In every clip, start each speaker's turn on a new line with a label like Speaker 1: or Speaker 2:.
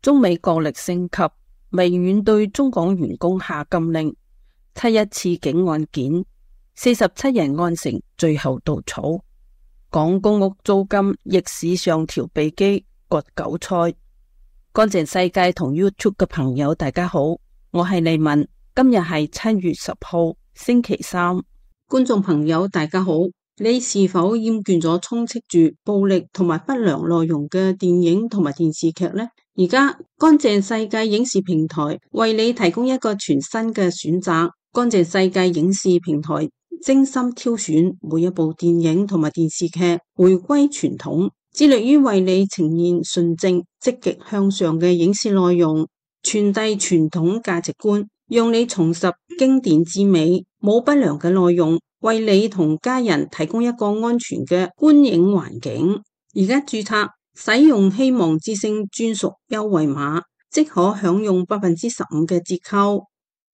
Speaker 1: 中美角力升級，微軟對中港員工下禁令，7·1刺警案件，47人案成最後稻草，港公屋租金逆市上調被譏割韭菜。乾淨世界同 YouTube 嘅朋友大家好，我係麗文，今日係7月10號星期三。觀眾朋友大家好，你是否厭倦咗充斥住暴力同埋不良內容嘅電影同埋電視劇呢？而家乾淨世界影視平台為你提供一個全新嘅選擇。乾淨世界影視平台精心挑選每一部電影同埋電視劇，回歸傳統，致力於為你呈現純正積極向上嘅影視內容，傳遞傳統價值觀，讓你重拾經典之美，冇不良嘅內容，為你同家人提供一個安全嘅觀影環境。而家註冊使用希望之聲專屬優惠碼，即可享用15%嘅折扣。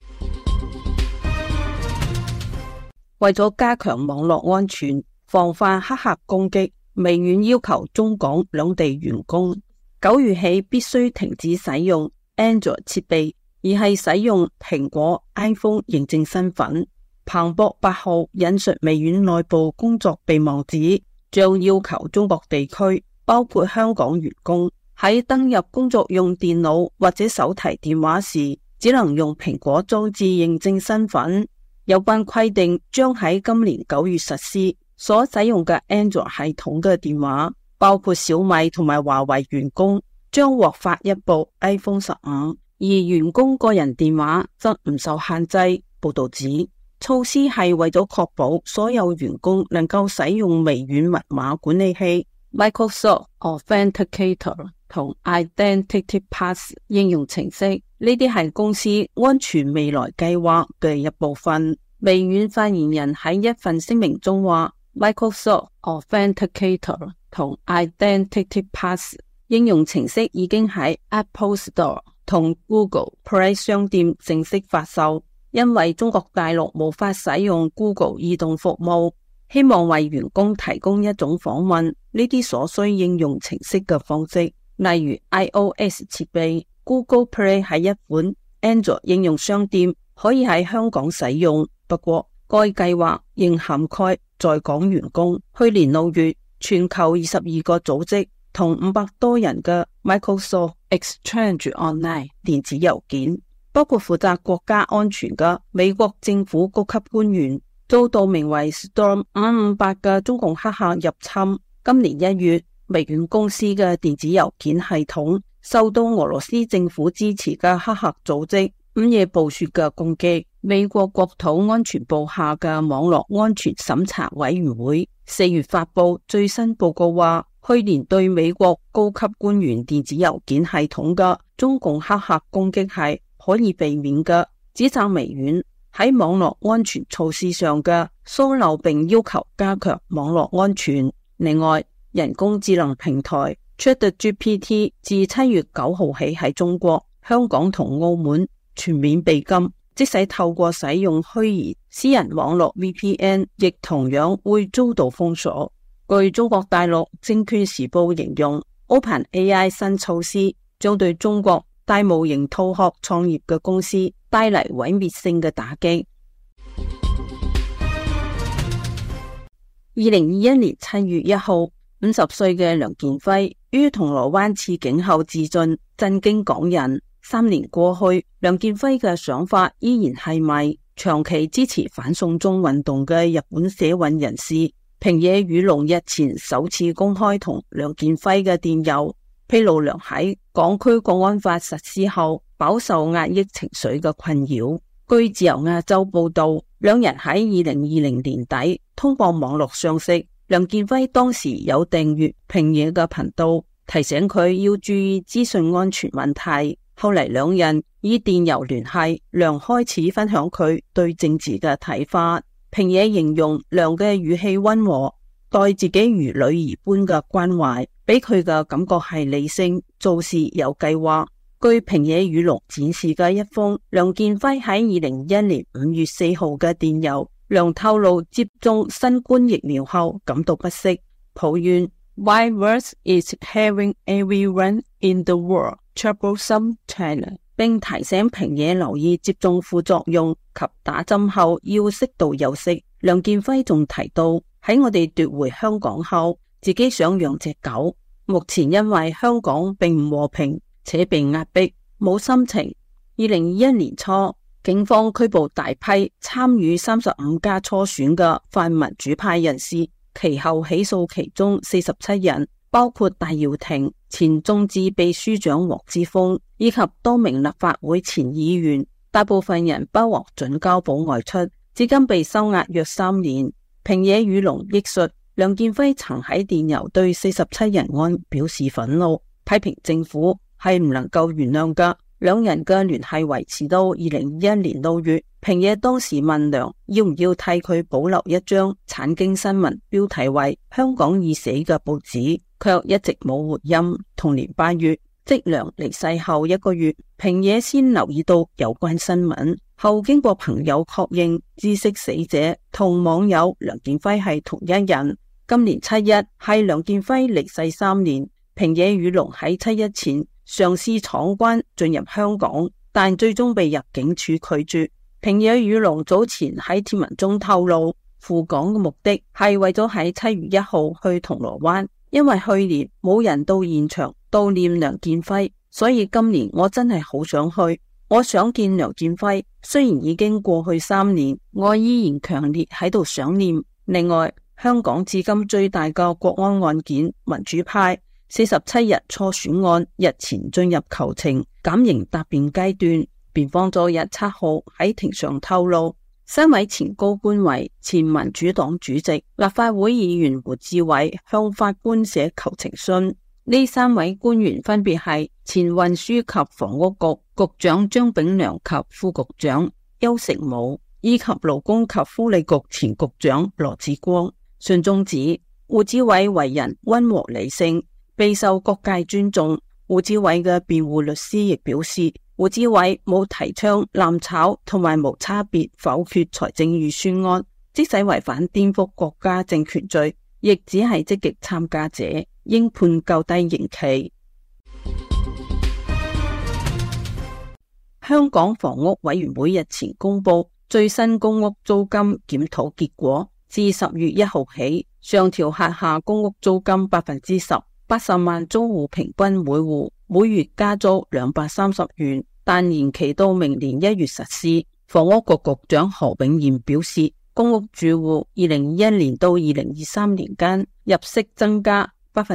Speaker 1: 為咗加強網絡安全，防範黑客攻擊，微軟要求中港兩地員工9月起必須停止使用 Android 設備，而係使用蘋果 iPhone 認證身份。彭博8號引述微軟內部工作備忘指，將要求中國地區包括香港員工喺登入工作用電腦或者手提電話時，只能用蘋果裝置認證身份。有關規定將喺今年9月實施。所使用嘅 Android 系統嘅電話，包括小米同埋華為員工，將獲發一部 iPhone 15，而員工個人電話則唔受限制。報道指，措施係為咗確保所有員工能夠使用微軟密碼管理器、Microsoft Authenticator 同 Identity Pass 應用程式。呢啲係公司安全未來計劃嘅一部分。微軟發言人喺一份聲明中話，Microsoft Authenticator 同 Identity Pass 應用程式已經喺 Apple Store 同 Google Play 商店正式發售。因為中國大陸無法使用 Google 移動服務，希望為員工提供一種訪問呢啲所需應用程式嘅方式，例如 iOS 設備。Google Play 係一款 Android 應用商店，可以喺香港使用。不過，該計劃應涵蓋在港員工。去年6月，全球22個組織同500多人嘅 Microsoft Exchange Online 電子郵件，包括負責國家安全嘅美國政府高級官員，遭到名為 Storm 558嘅中共黑客入侵。今年1月，微軟公司嘅電子郵件系統受到俄羅斯政府支持嘅黑客組織午夜暴雪嘅攻擊。美國國土安全部下嘅網絡安全審查委員會4月發布最新報告話，去年對美國高級官員電子郵件系統嘅中共黑客攻擊係可以避免嘅，指責微軟喺網絡安全措施上嘅疏漏，並要求加強網絡安全。另外，人工智能平台 ChatGPT 自7月9號起喺中國、香港同澳門全面被禁，即使透過使用虛擬私人網絡 VPN， 亦同樣會遭到封鎖。據中國大陸證券時報形容， OpenAI 新措施將對中國大模型套殼創業嘅公司帶嚟毀滅性嘅打擊。2021年7月1號，50歲嘅梁健輝於銅鑼灣刺警後自盡，震驚港人。3年過去，梁健輝嘅想法依然係咪？長期支持反送中運動嘅日本社運人士平野宇龍日前首次公開同梁健輝嘅電郵，披露梁喺港區國安法實施後飽受壓抑情緒嘅困擾。據自由亞洲報道，兩人喺2020年底通過網絡相識。梁健輝當時有訂閱平野嘅頻道，提醒佢要注意資訊安全問題。後嚟兩人以電郵聯繫，梁開始分享佢對政治嘅睇法。平野形容梁嘅語氣溫和，待自己如女兒般嘅關懷，俾佢嘅感覺係理性，做事有計劃。據平野宇龍展示嘅一封梁健輝喺2021年5月4號嘅電郵，梁透露接種新冠疫苗後感到不適，抱怨 virus is having everyone in the world troublesome China， 並提醒平野留意接種副作用及打針後要適度休息。梁健輝仲提到，喺我哋奪回香港後，自己想養隻狗，目前因為香港並唔和平且被壓迫，冇心情。2021年初，警方拘捕大批參與35家初選嘅泛民主派人士，其後起訴其中47人，包括戴耀廷、前眾志秘書長黃之鋒以及多名立法會前議員，大部分人不獲准交保外出，至今被收押約3年。平野宇龍憶述，梁健輝曾喺電郵對47人案表示憤怒，批評政府係唔能夠原諒㗎。兩人嘅聯繫維持到2021年6月，平野當時問梁要唔要替佢保留一張產經新聞標題為香港已死嘅報紙，卻一直冇回音。同年8月，即梁離世後1個月，平野先留意到有關新聞，後經過朋友確認，知悉死者同網友梁健輝係同一人。今年7月係梁健輝離世3年，平野宇龍喺7月前嘗試闖關進入香港，但最終被入境處拒絕。平野宇龍早前喺貼文中透露，赴港嘅目的係為咗喺7月1號去銅鑼灣，因為去年冇人到現場悼念梁健輝，所以今年我真係好想去。我想見梁健輝，雖然已經過去3年，我依然強烈喺度想念。另外，香港至今最大嘅國安案件民主派47日初選案日前進入求情減刑答辯階段，辯方昨日7號喺庭上透露，3位前高官為前民主黨主席、立法會議員胡志偉向法官寫求情信。呢3位官員分別係前運輸及房屋局局長張炳良及副局長邱成武，以及勞工及福利局前局長羅致光。信中指胡志偉為人溫和理性，備受各界尊重。胡志偉嘅辯護律師亦表示，胡志偉冇提倡攬炒同埋無差別否決財政預算案，即使違反顛覆國家政權罪，亦只係積極參加者，應判較低刑期。香港房屋委員會日前公布最新公屋租金檢討結果，自10月1號起，上調轄下公屋租金 10%，80萬租戶平均每戶每月加租230元，但延期到明年1月實施。房屋局局長何永賢表示，公屋住戶2021年到2023年間入息增加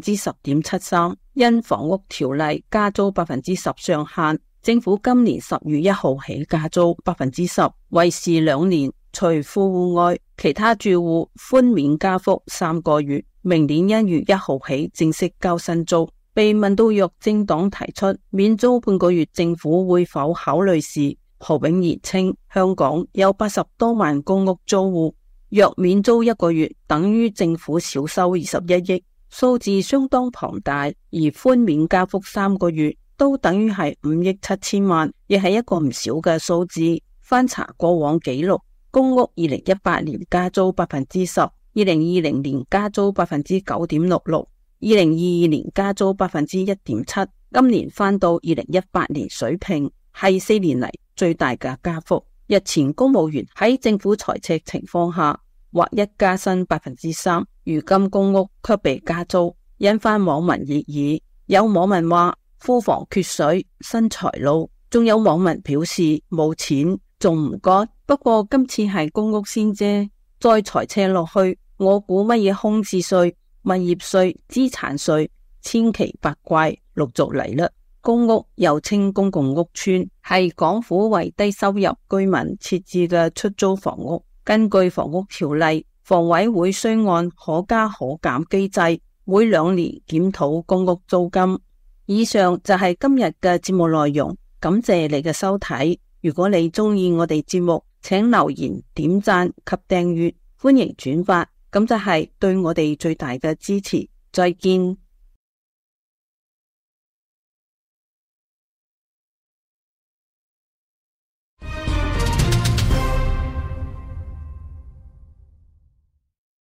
Speaker 1: 10.73%， 因房屋條例加租 10% 上限，政府今年10月1號起加租 10%， 為時2年。除富戶外，其他住戶寬免加幅3個月，明年1月1號起正式交新租。被問到若政黨提出免租半個月，政府會否考慮時，何永賢稱香港有80多萬公屋租戶，若免租1個月，等於政府少收21億，數字相當龐大，而寬免加幅3個月都等於係5億7千萬，亦係一個唔少嘅數字。翻查過往紀錄，公屋2018年加租 10%， 2020年加租 9.66%， 2022年加租 1.7%， 今年翻到2018年水平，係4年嚟最大嘅加幅。日前公務員喺政府財赤情況下劃一加薪 3%， 如今公屋卻被加租，引發網民熱議。有網民話庫房缺水，新財路，仲有網民表示冇錢仲唔該。不過今次係公屋先啫，再財赤落去，我估乜嘢空置稅、物業稅、資產稅，千奇百怪陸續嚟啦。公屋又稱公共屋邨，係港府為低收入居民設置嘅出租房屋。根據房屋條例，房委會須按可加可減機制，每2年檢討公屋租金。以上就係今日嘅節目內容，感謝你嘅收睇。如果你鍾意我哋節目，請留言、點讚及訂閱，歡迎轉發，咁就係對我哋最大嘅支持。再見。